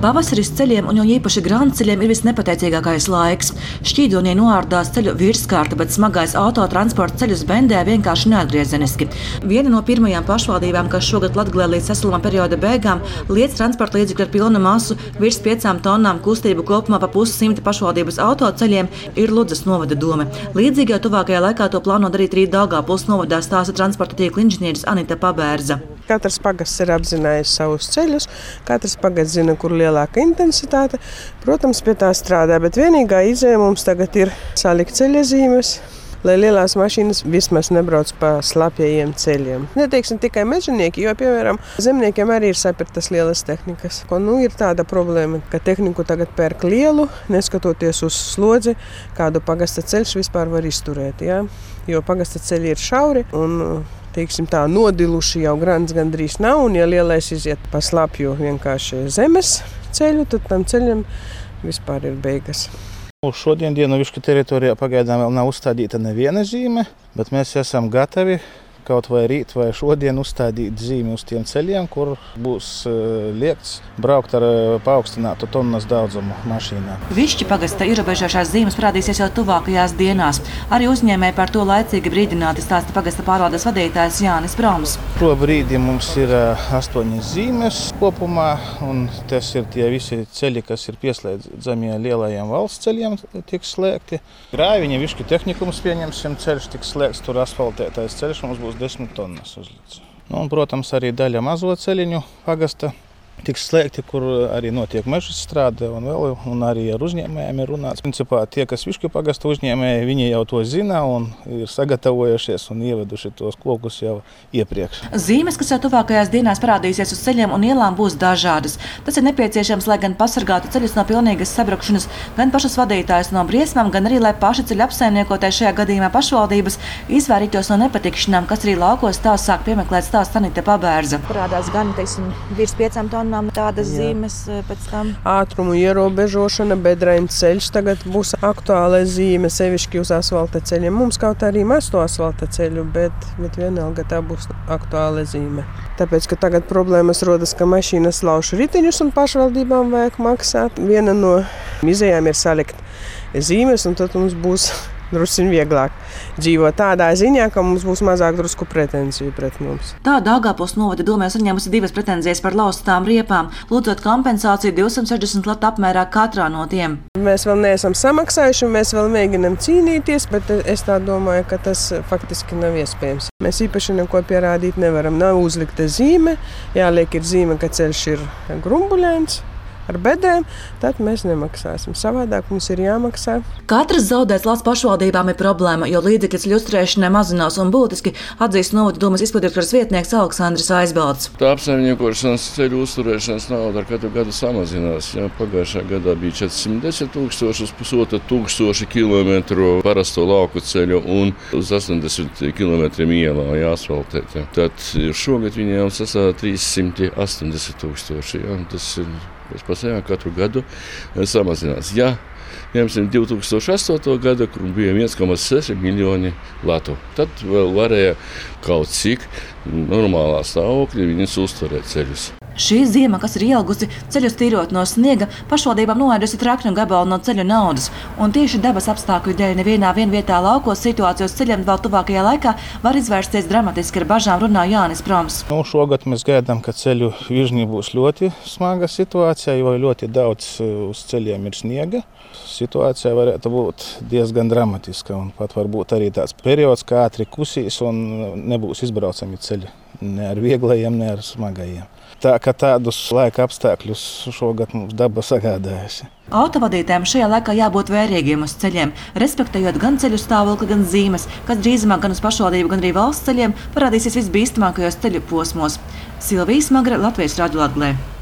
Pavasaris ceļiem un jau īpaši grāmatceļiem ir visnepateicīgākais laiks. Šķīdonie noārdās ceļu virskārta, bet smagais autotransporta ceļus bendē vienkārši neatgriezeniski. Viena no pirmajām pašvaldībām, kas šogad Latgalē līdz sasiluma perioda beigām liec transporta līdzekļu ar pilnu masu virs 5 tonnām kustību kopumā pa 100 pašvaldības autoceļiem, ir Ludzas novada dome. Līdzīgi jau tuvākajā laikā to plāno darīt arī Daugavpils novadā, stāsta transporta tīkla inženieris Anita Pabērza. Katrs pagasts ir apzinājis savus ceļus, katrs pagasts zina, kur lielāka intensitāte. Protams, pie tā strādā, bet vienīgā izēja mums tagad ir salikt ceļazīmes, lai lielās mašīnas vismaz nebrauc pa slapjajiem ceļiem. Neteiksim tikai mežonieki, jo, piemēram, zemniekiem arī ir sapirktas lielas tehnikas. Ir tāda problēma, ka tehniku tagad pērk lielu, neskatoties uz slodzi, kādu pagasta ceļš vispār var izturēt. Ja? Jo pagasta ceļi ir šauri un tā nodiluši jau grants gandrīz nav, un ja lielais iziet pa slapju vienkārši zemes ceļu, tad tam ceļam vispār ir beigas. Šodien Viška teritorijā pagaidām vēl nav uzstādīta neviena zīme, bet mēs esam gatavi kaut vai rīt vai šodien uzstādīt zīmi uz tiem ceļiem, kur būs liekts braukt ar paaugstinātu tonnas daudzumu mašīnām. Višķi pagasta ierobežošās zīmes parādīsies jau tuvākajās dienās. Arī uzņēmēji par to laicīgi brīdināti, stāsta pagasta pārvaldes vadītājs Jānis Broms. Šo brīdi mums ir 8 zīmes kopumā, un tas ir tie visi ceļi, kas ir pieslēdzami lielajiem valsts ceļiem, tiks slēgti. Grāviņa Viška tehnikums pieņemsim, ceļš tiks slēgts, tur asfaltētais ceļš mums būs 10 tonnas uzlikts. Un, protams, arī daļa mazo ceļiņu pagasta tiks slēgti, kur arī notiek meža strāde, un arī ar uzņēmējiem ir runāts. Principā tie, kas Viška pagasta uzņēmēji, viņi jau to zina un ir sagatavojušies un ieveduši tos kokus jau iepriekš. Zīmes, kas jau tuvākajās dienās parādīsies uz ceļiem un ielām, būs dažādas. Tas ir nepieciešams, lai gan pasargātu ceļus no pilnīgas sabrukšanas, gan pašus vadītājus no briesmām, gan arī, lai paši ceļu apsaimniekotāji, šajā gadījumā pašvaldības, izvairītos no nepatikšanām, kas arī laukos sāk piemeklēt, stāsta Anita Pabērza. Parādās gan, virs 5 tonnām. Tādas zīmes pēc tam. Ātrumu ierobežošana, bedrains ceļš tagad būs aktuāla zīme, sevišķi uz asfalta ceļiem. Mums kaut arī maz to asfalta ceļu, bet vienalga tā būs aktuāla zīme. Tāpēc, ka tagad problēmas rodas, ka mašīnas lauž riteņus un pašvaldībām vajag maksāt. Viena no izējām ir salikt zīmes, un tad mums būs drusciņ vieglāk dzīvot tādā ziņā, ka mums būs mazāk drusku pretenziju pret mums. Tā Daugavpils novada domē saņēmusi 2 pretenzijas par lauztām riepām, lūdzot kompensāciju 260 latu apmērā katrā no tiem. Mēs vēl neesam samaksājuši, mēs vēl mēģinam cīnīties, bet es tā domāju, ka tas faktiski nav iespējams. Mēs īpaši neko pierādīt nevaram. Nav uzlikta zīme, jāliek ir zīme, ka ceļš ir grumbuļains ar bedrēm, tad mēs nemaksāsim. Savādāk mums ir jāmaksā. Katras zaudēts valsts pašvaldībām ir problēma, jo līdzekļu ceļu uzturēšanai mazinās un būtiski atzīst novada domes izpildirektors vietnieks Aleksandrs Aizbalds. Tā apsaimniekošanas ceļu uzturēšanas nauda ar katru gadu samazinās. Pagājušā gadā bija 410 000 uz 1500 kilometru parasto lauku ceļu un uz 80 kilometriem ielā jāasfaltēt. Tad šogad viņiem sastāv 380 000. Tas ir pēc katru gadu samazinās. Ja ņemsim 2008. gadu, kur bija 1,6 miljoni latu, tad vēl varēja kaut cik normālā stāvokļa viņus uzturēt ceļus. Šī ziema, kas ir ielgusi ceļus tīrot no sniega, pašvaldībām noēdusi trakņu gabalu no ceļu naudas. Un tieši dabas apstākļu dēļ nevienā vietā laukos situācijas ceļiem vēl tuvākajā laikā var izvērsties dramatiski, ar bažām runā Jānis Broms. Šogad mēs gaidām, ka ceļu viržņī būs ļoti smaga situācija, jo ļoti daudz uz ceļiem ir sniega. Situācija varētu būt diezgan dramatiska un pat varbūt arī tāds periods, kā ātri kusīs un nebūs izbraucami ceļi. Ne ar vieglajiem, ne ar smagajiem. Tā kā tādus laika apstākļus šogad mums daba sagādājusi. Autovadītājiem šajā laikā jābūt vērīgiem uz ceļiem, respektējot gan ceļu stāvokli, gan zīmes, kas drīzumā gan uz pašvaldību, gan arī valsts ceļiem parādīsies visbīstamākajos ceļu posmos. Silvija Smagre, Latvijas Radio Latgalē.